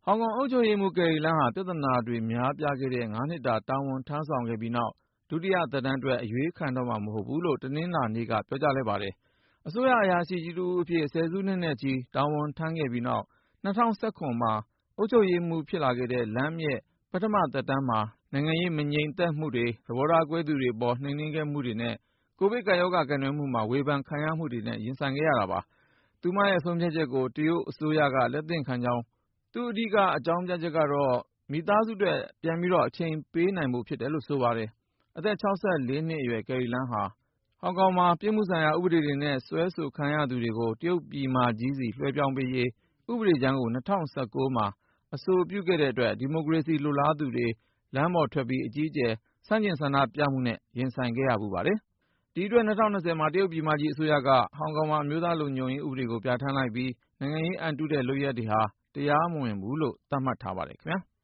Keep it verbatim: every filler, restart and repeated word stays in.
ဟောင်ကောင်အုပ်ချုပ်ရေးမှူးကယ်ရီလမ်းဟာပြဿနာတွေများပြားခဲ့တဲ့ငါးနှစ်တာတာဝန်ထမ်းဆောင်ခဲ့ပြီးနောက်ဒုတိယသက်တမ်းအတွက်အရွေးခံတော့မှာမဟုတ်ဘူးလို့တနင်္လာနေ့ကပြောကြားလိုက်ပါတယ်။အစိုးရအရာရှိကြီးတစ်ဦးအဖြစ်ဆယ်စုနှစ်နဲ့ချီတာဝန်ထမ်းခဲ့ပြီးနောက်၂၀၁၇မှာအုပ်ချုပ်ရေးမှူးဖြစ်လာခဲ့တဲ့လမ်းရဲ့ပထမသက်တမ်းမှာနိုင်ငံရေးမငြိမ်သက်မှုတွေသဘောထားကွဲသူတွေပေါ်နှိမ်နင်းခဲ့မှုတွေနဲ့ကိုဗစ်ကပ်ရောဂါကနွယ်မှုမှာဝေဖန်ခံရမှုတွေနဲ့ရင်ဆိုင်ခဲ့ရတာပါ။သူမရဲ့ဆုံးဖြတ်ချက်ကိုတရုတ်အစိုးရကလက်သင့်ခံကြောင်းသူ့အဓိကအကြောင်းပြချက်ကတော့မိသားစုအတွက်ပြန်ပြီးတော့အချိန်ပေးနိုင်ဖို့ဖြစ်တယ်လို့ဆိုပါတယ်။အသက်၆၄နှစ်အရွယ်ကယ်ရီလမ်းဟာဟောင်ကောင်မှာပြစ်မှုဆိုင်ရာဥပဒေတွေနဲ့စွဲဆိုခံရသူတွေကိုတရုတ်ပြည်မကြီးစီလွှဲပြောင်းပေးရေးဥပဒေကြမ်းကို၂၀၁၉မှာအဆိုပြုခဲ့တဲ့အတွက်ဒီမိုကရေစီလိုလားသူတွေလမ်းပေါ်ထွက်ပြီးအကြီးအကျယ်ဆန့်ကျင်ဆန္ဒပြမှုနဲ့ရင်ဆိုင်ခဲ့ရဖူးပါတယ်။ဒီအတွက်၂၀၂၀မှာတရုတ်ပြည်မကြီးအစိုးရကဟောင်ကောင်မှာအမျိုးသားလုံခြုံရေးဥပဒေကိုပြဋ္ဌာန်းလိုက်ပြီးနိုင်ငံရေးအန်တုတဲ့လုပ်ရပ်တွေဟာတရားမဝင်ဘူးလို့သတ်မှတ်ထားပါတယ်ခင်ဗျာ။